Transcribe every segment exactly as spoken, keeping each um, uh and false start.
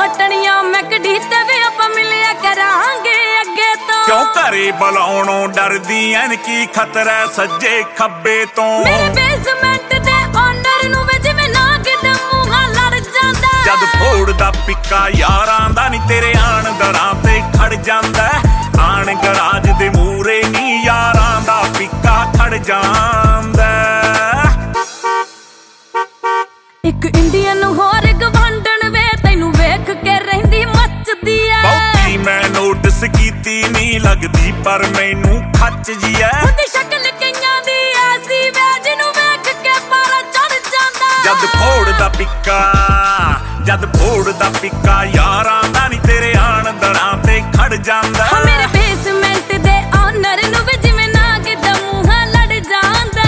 ਪਟਣੀਆਂ ਮੈਂ ਕਢੀ ਤੇ ਵੀ ਆਪਾਂ ਮਿਲਿਆ ਕਰਾਂਗੇ ਅੱਗੇ ਤੋਂ। ਕਿਉਂ ਘਰੇ ਬੁਲਾਉਣੋਂ ਡਰਦੀ ਐਨ ਕੀ ਖਤਰਾ ਸੱਜੇ ਖੱਬੇ ਤੋਂ। ਮੇਰੇ ਬੇਸਮੈਂਟ ਦੇ ਓਨਰ ਨੂੰ ਵੇ ਜਿਵੇਂ ਨਾ ਕਿਤੇ ਮੂੰਹਾਂ ਲੜ ਜਾਂਦਾ। ਜਦ ਫੋੜਦਾ ਪਿੱਕਾ ਯਾਰਾਂ ਦਾ ਨੀ ਤੇਰੇ ਆਣ ਦਰਾਂ ਤੇ ਖੜ ਜਾਂਦਾ। ਆਣ ਗਰਾਜ ਦੇ ਮੂਰੇ ਨੀ ਯਾਰਾਂ ਦਾ ਪਿੱਕਾ ਖੜ ਜਾਂਦਾ। ਇੱਕ ਇੰਡੀਅਨ ਹੋਰ ਗਵਾਂਢਣ ਵੇ ਤੈਨੂੰ ਵੇਖ ਕੇ ਰਹਿੰਦੀ ਮੱਚਦੀ ਐ। ਬਹੁਤੀ ਮੈਂ ਨੋਟਿਸ ਕੀਤੀ ਨੀ ਲੱਗਦੀ ਪਰ ਮੈਨੂੰ ਖੱਚ ਜੀ ਐ। ਉਹਦੀ ਸ਼ਕਲ ਕਈਆਂ ਦੀ ਐਸੀ ਵੇ ਜਿਹਨੂੰ ਵੇਖ ਕੇ ਪਾਰਾ ਚੜ ਜਾਂਦਾ। ਜਦ ਫੋੜਦਾ ਪਿੱਕਾ ਜਦ ਫੋੜਦਾ ਪਿੱਕਾ ਯਾਰਾਂ ਦਾ ਨੀ ਤੇਰੇ ਆਣ ਦਰਾਂ ਤੇ ਖੜ ਜਾਂਦਾ। ਮੇਰੇ ਬੇਸਮੈਂਟ ਦੇ ਓਨਰ ਨੂੰ ਵੀ ਜਿਵੇਂ ਨਾ ਕਿਤੇ ਮੂੰਹਾਂ ਲੜ ਜਾਂਦਾ।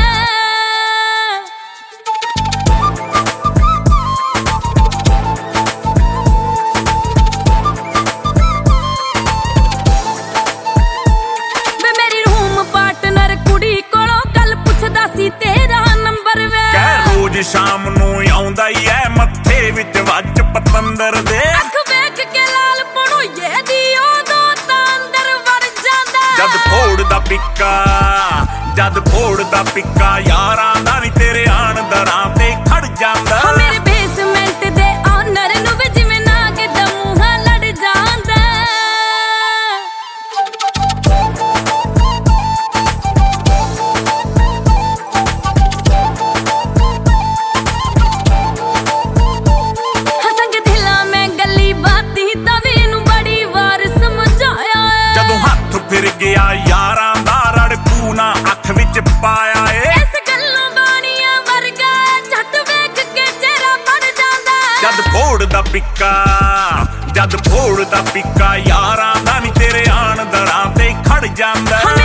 ਵੇ ਮੇਰੀ ਰੂਮ ਪਾਰਟਨਰ ਕੁੜੀ ਕੋਲੋਂ ਕੱਲ ਪੁੱਛਦਾ ਸੀ ਤੇਰਾ ਨੰਬਰ ਵੇ। ਕਹਿ ਰੋਜ਼ ਸ਼ਾਮ ਨੂੰ ਆਉਂਦਾ ਈ ਐ ਮੱਥੇ ਵਿੱਚ ਵੱਜ ਪਤੰਦਰ ਦੇ। ਅੱਖ ਵੇਖ ਕੇ ਲਾਲ ਪਣੋਈਏ ਦੀ ਉਦੋਂ ਤਾਂ ਅੰਦਰ ਵੜ ਜਾਂਦਾ। ਜਦ ਫੋੜਦਾ ਪਿੱਕਾ ਜਦ ਫੋੜਦਾ ਪਿੱਕਾ ਯਾਰਾਂ ਦਾ ਨੀ ਤੇਰੇ ਆਣ ਦਰਾਂ ਤੇ ਖੜ ਜਾਂਦਾ। ਮੇਰੇ ਬੇਸਮੈਂਟ ਦੇ ਓਨਰ ਨੂੰ ਵੀ ਜਿਵੇਂ ਨਾ ਕਿਤੇ ਮੂੰਹਾਂ ਲੜ ਜਾਂਦਾ। ਹਸੰਗ ਦਿਲਾਂ ਮੈਂ ਗੱਲੀ ਬਾਤੀ ਤਾਂ ਵੀ ਇਹਨੂੰ ਬੜੀ ਵਾਰ ਸਮਝਾਇਆ। ਜਦੋਂ ਹੱਥ ਫਿਰ ਗਿਆ ਯਾਰਾਂ ਦਾ ਰੜਕੂ ਨਾ ਅੱਖ ਵਿੱਚ ਪਾਇਆ ਏ। ਇਸ ਗੱਲੋਂ ਬਾਣੀਆਂ ਵਰਗਾ ਝੱਟ ਵੇਖ ਕੇ ਚਿਹਰਾ ਬਣ ਜਾਂਦਾ। ਜਦ ਫੋੜਦਾ ਪਿੱਕਾ ਜਦ ਫੋੜਦਾ ਪਿੱਕਾ ਯਾਰਾਂ ਦਾ ਨੀ ਤੇਰੇ ਆਣ ਦਰਾਂ ਤੇ ਖੜ ਜਾਂਦਾ।